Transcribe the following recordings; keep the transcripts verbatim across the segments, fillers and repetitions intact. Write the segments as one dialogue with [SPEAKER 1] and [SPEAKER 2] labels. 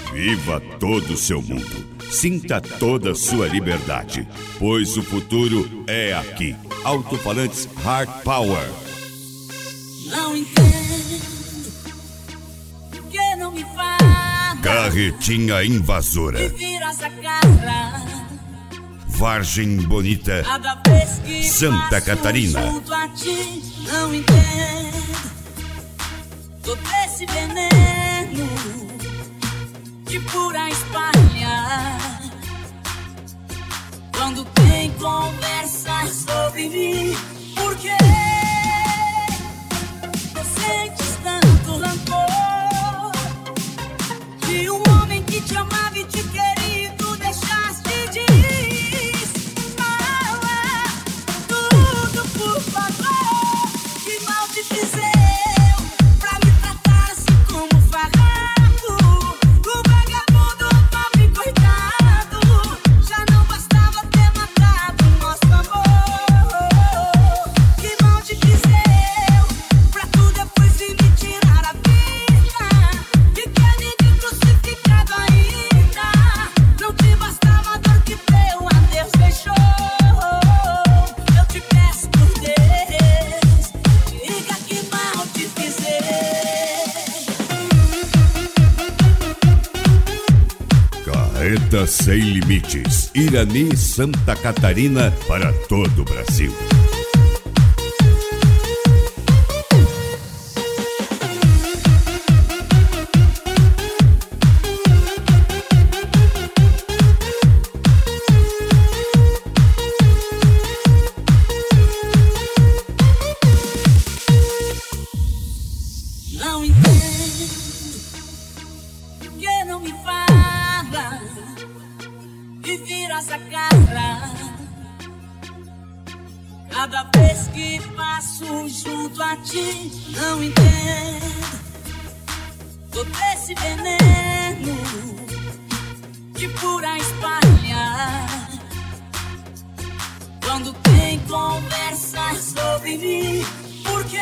[SPEAKER 1] Viva todo o seu mundo. Sinta toda a sua liberdade, pois o futuro é aqui. Alto-falantes Hard Power.
[SPEAKER 2] Não entendo que não me fala.
[SPEAKER 1] Carretinha invasora.
[SPEAKER 2] E vira essa cara.
[SPEAKER 1] Vargem Bonita,
[SPEAKER 2] Cada vez que
[SPEAKER 1] Santa Catarina.
[SPEAKER 2] Junto a ti, não entendo todo esse veneno que por aí espalha. Quando tem conversa sobre mim, por que você sentes tanto rancor de um homem que te amava e te queria, tu deixaste de ir? Fala tudo, por favor. Que mal te fiz eu pra me tratar assim como farrapo? O vagabundo, pobre coitado, já não bastava ter matado nosso amor. Que mal te fiz eu pra tu depois vir me tirar a vida? E quer me ver crucificado ainda? Não te bastava a dor que teu adeus deixou. Eu te peço por Deus, diga que mal te fiz eu.
[SPEAKER 1] Carreta Sem Limites, Irani, Santa Catarina, para todo o Brasil.
[SPEAKER 2] Não entendo que não me fala e vira essa cara. Cada vez que passo junto a ti, não entendo todo esse veneno que por aí espalha. Quando tem conversa sobre mim, por que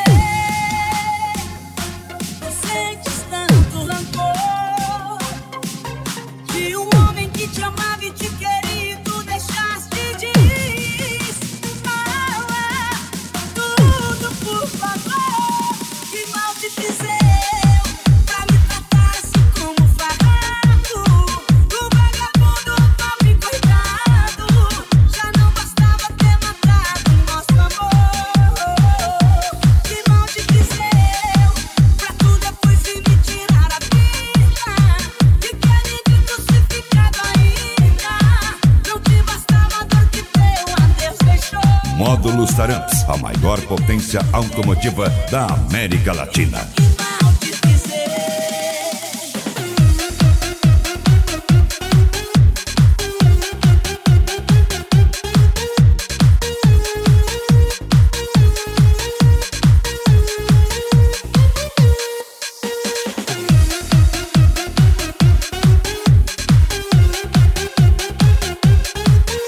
[SPEAKER 2] você sentes tanto rancor de um homem que te amava e te queria, tu deixaste de ir? Fala tudo, por favor. Que mal te fiz eu pra me tratar assim como farrapo? O vagabundo, pobre coitado, já não bastava ter matado nosso amor. Que mal te fiz eu pra tu depois vir me tirar a vida? E quer me ver crucificado ainda? Não te bastava a dor que teu adeus deixou.
[SPEAKER 1] Módulos Taramps, a maior potência automotiva da América Latina.
[SPEAKER 2] Que mal te fiz eu.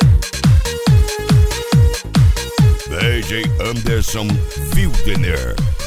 [SPEAKER 1] D J Anderson Wildner.